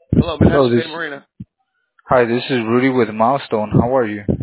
Hello, Hello, Manhattan this State Marina. hi, this is Rudy with Milestone. How are you?